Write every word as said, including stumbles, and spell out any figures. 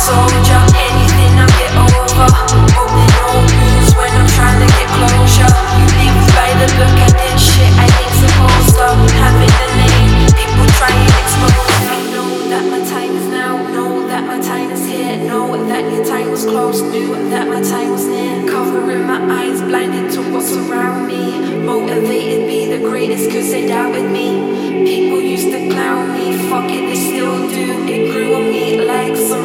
soldier. Anything I get over, hope they don't lose when I'm trying to get closure. You live by the book, I did shit I ain't supposed to. Having the name, people try and expose me. Know that my time is now, know that my time is here. Know that your time was close, knew that my time was near. Covering my eyes, blinded to what's around me. Motivated, be the greatest cause they doubted me. People used to clown me, fuck it, they still do. It grew on me like some